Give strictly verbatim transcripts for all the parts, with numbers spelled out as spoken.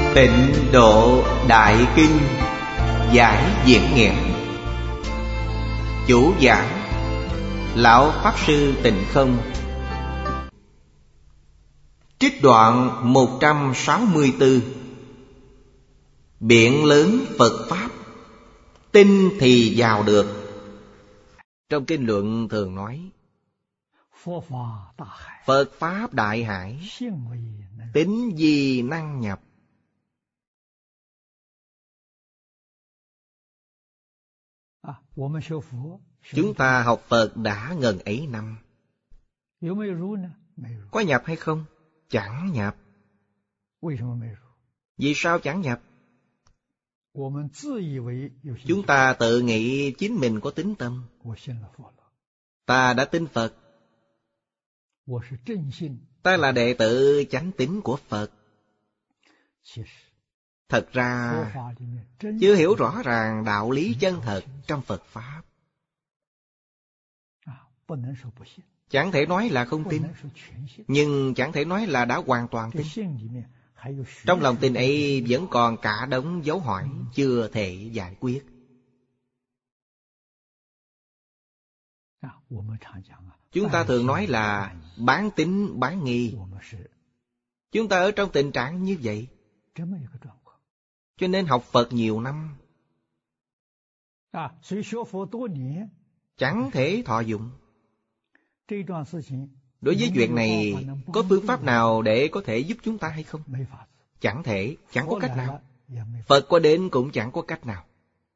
Tịnh Độ Đại Kinh Giải Diễn Nghĩa. Chủ giảng Lão Pháp Sư Tịnh Không. Trích đoạn một trăm sáu mươi tư. Biển lớn Phật Pháp, tin thì vào được. Trong kinh luận thường nói Phật Pháp Đại Hải, tín gì năng nhập. Chúng ta học Phật đã ngần ấy năm, có nhập hay không? Chẳng nhập. Vì sao chẳng nhập? Chúng ta tự nghĩ chính mình có tín tâm. Ta đã tin Phật, ta là đệ tử chánh tín của Phật. Thật ra chưa hiểu rõ ràng đạo lý chân thật trong Phật Pháp. Chẳng thể nói là không tin, nhưng chẳng thể nói là đã hoàn toàn tin. Trong lòng tin ấy vẫn còn cả đống dấu hỏi chưa thể giải quyết. Chúng ta thường nói là bán tín bán nghi. Chúng ta ở trong tình trạng như vậy, cho nên học Phật nhiều năm chẳng thể thọ dụng. Đối với chuyện này, có phương pháp nào để có thể giúp chúng ta hay không? Chẳng thể, chẳng có cách nào. Phật có đến cũng chẳng có cách nào.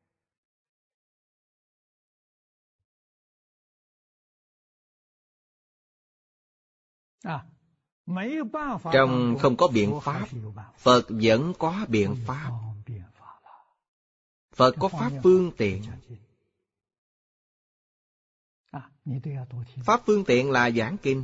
Trong không có biện pháp, Phật vẫn có biện pháp. Phật có pháp phương tiện. Pháp phương tiện là giảng kinh.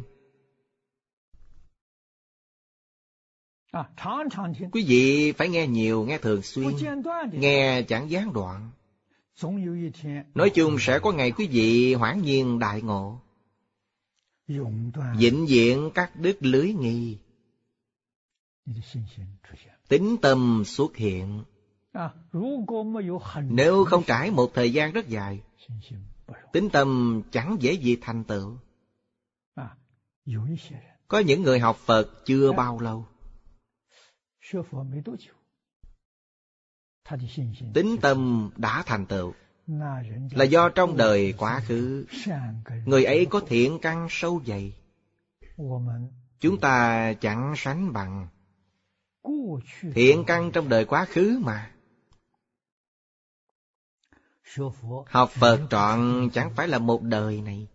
Quý vị phải nghe nhiều, nghe thường xuyên, nghe chẳng gián đoạn. Nói chung sẽ có ngày quý vị hoảng nhiên đại ngộ, vĩnh viễn cắt đứt lưới nghi, tín tâm xuất hiện. Nếu không trải một thời gian rất dài, tín tâm chẳng dễ gì thành tựu. Có những người học Phật chưa bao lâu, tín tâm đã thành tựu, là do trong đời quá khứ người ấy có thiện căn sâu dày. Chúng ta chẳng sánh bằng. Thiện căn trong đời quá khứ mà. Học Phật trọn chẳng phải là một đời này.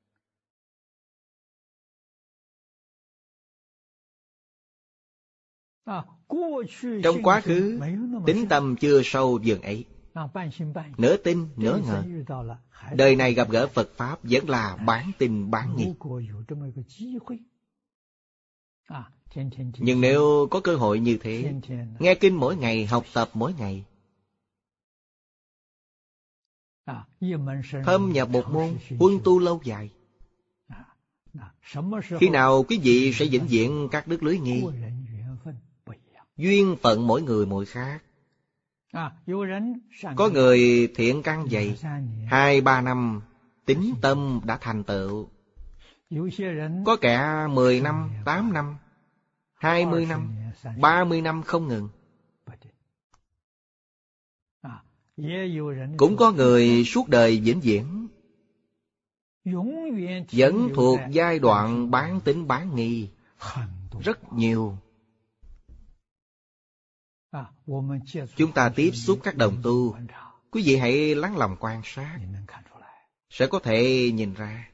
Trong quá khứ, tín tâm chưa sâu dường ấy, nửa tin nửa ngờ. Đời này gặp gỡ Phật Pháp vẫn là bán tin bán nghi. Nhưng nếu có cơ hội như thế, nghe kinh mỗi ngày, học tập mỗi ngày, thâm nhập một môn, huân tu lâu dài, khi nào quý vị sẽ vĩnh viễn cắt đứt lưới nghi? Duyên phận mỗi người mỗi khác. Có người thiện căn dày, hai ba năm tín tâm đã thành tựu. Có kẻ mười năm, tám năm, hai mươi năm, ba mươi năm không ngừng. Cũng có người suốt đời vĩnh viễn, vẫn thuộc giai đoạn bán tín bán nghi. Rất nhiều. Chúng ta tiếp xúc các đồng tu, quý vị hãy lắng lòng quan sát, sẽ có thể nhìn ra.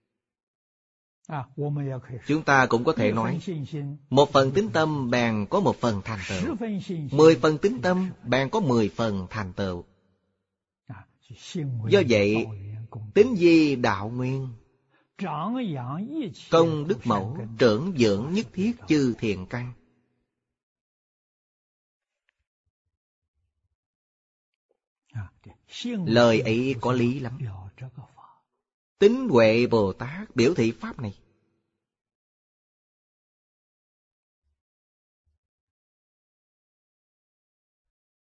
Chúng ta cũng có thể nói, một phần tín tâm bèn có một phần thành tựu, mười phần tín tâm bèn có mười phần thành tựu. Do vậy, tín di đạo nguyên, công đức mẫu, trưởng dưỡng nhất thiết chư thiện căn. Lời ấy có lý lắm. Tín Huệ Bồ Tát biểu thị pháp này.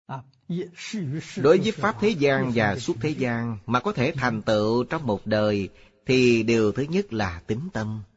Đối với pháp thế gian và xuất thế gian mà có thể thành tựu trong một đời thì điều thứ nhất là tín tâm.